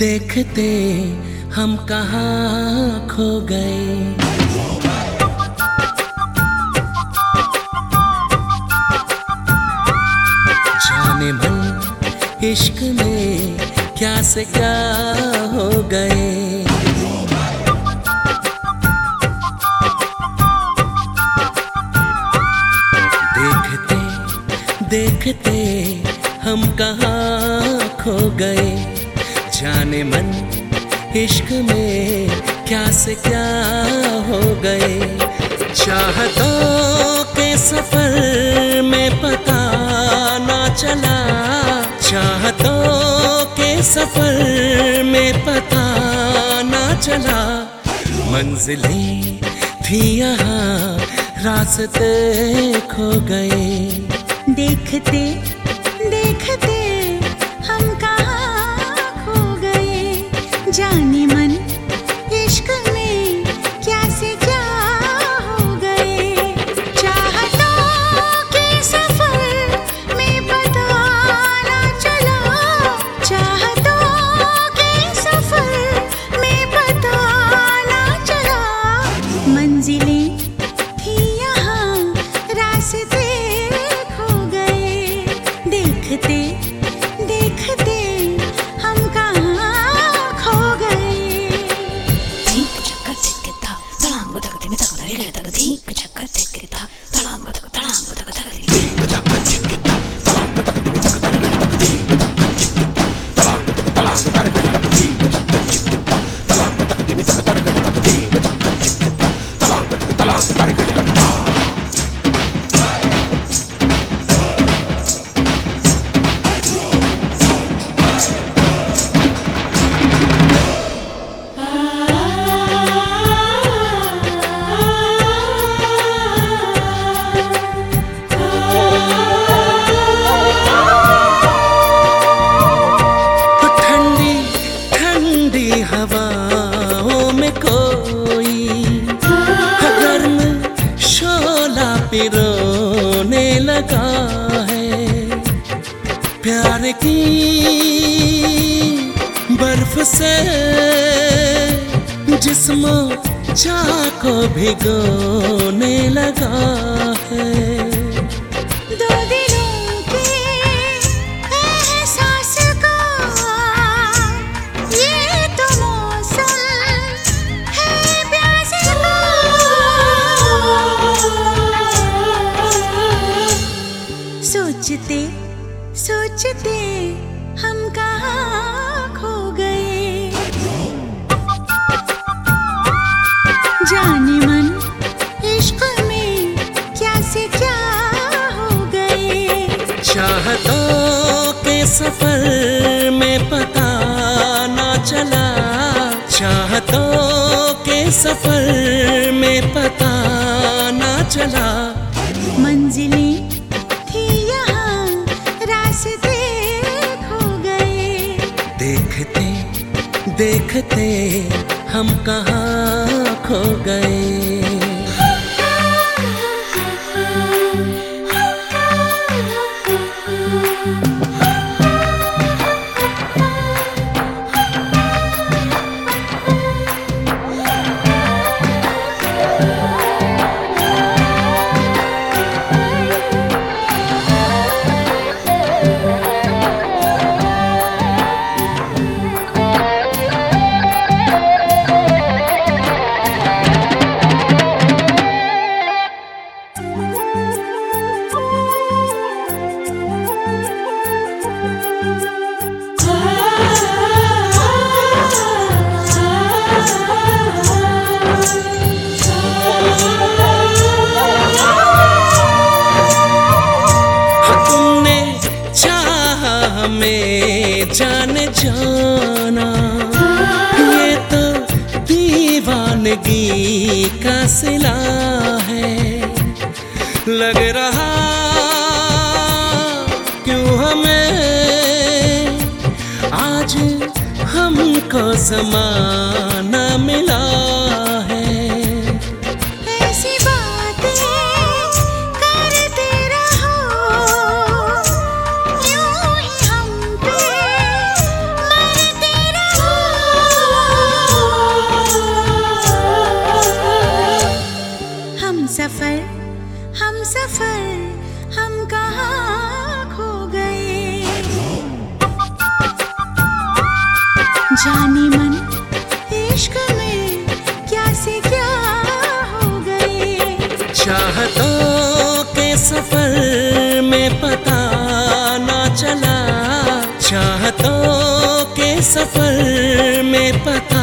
देखते हम कहाँ खो गए। जाने मन इश्क में क्या से क्या हो गए। देखते देखते हम कहाँ खो गए। जाने मन इश्क में क्या से क्या हो गए। चाहतों के सफर में पता ना चला। चाहतों के सफर में पता ना चला। मंजिलें थी यहाँ रास्ते खो गए। देखते देखते हम कहाँ खो गए। जाने मन इश्क में क्या से क्या हो गए। चाहतों के सफर में पता ना चला। चाहतों के सफर में पता ना चला। मंजिलें थी यहाँ रास्ते खो गए। देखते देखते हम कहाँ खो गए। हवाओं में कोई गर्म शोला पिरोने लगा है। प्यार की बर्फ से जिस्मों चाह को भिगोने लगा है। सोचते सोचते हम कहाँ खो गए। जाने मन इश्क में क्या से क्या हो गए। चाहतों के सफर में पता ना चला। चाहतों के सफर में पता ना चला। मंजिलें थी यहाँ रास्ते खो गए। देखते देखते हम कहाँ खो गए। हमें जाने जाना ये तो दीवानगी का सिला है। लग रहा क्यों हमें आज हमको ज़माना मिला है। ऐसी बातें करते रहो यूं ही हम पे मरते रहो। इश्क में क्या से क्या हो गए। चाहतों के सफर में पता ना चला, चाहतों के सफर में पता